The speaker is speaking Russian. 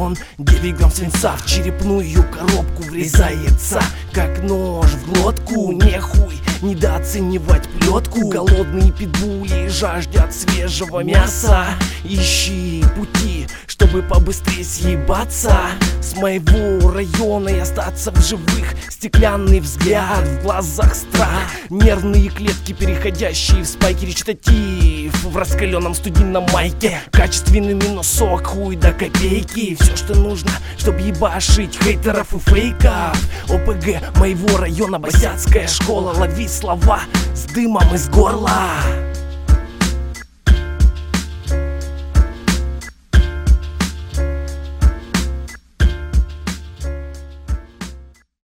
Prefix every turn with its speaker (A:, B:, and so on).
A: он 9 грамм свинца в черепную коробку врезается, как нож в глотку. Нехуй недооценивать плетку. Голодные питбули жаждят свежего мяса. Ищи пути, чтобы побыстрее съебаться с моего района и остаться в живых. Стеклянный взгляд, в глазах страх, нервные клетки, переходящие в спайки. Речитатив в раскаленном студийном майке, качественный минусок, хуй до копейки. Все, что нужно, чтобы ебашить хейтеров и фейков. ОПГ моего района, босяцкая школа. Лови слова с дымом из горла.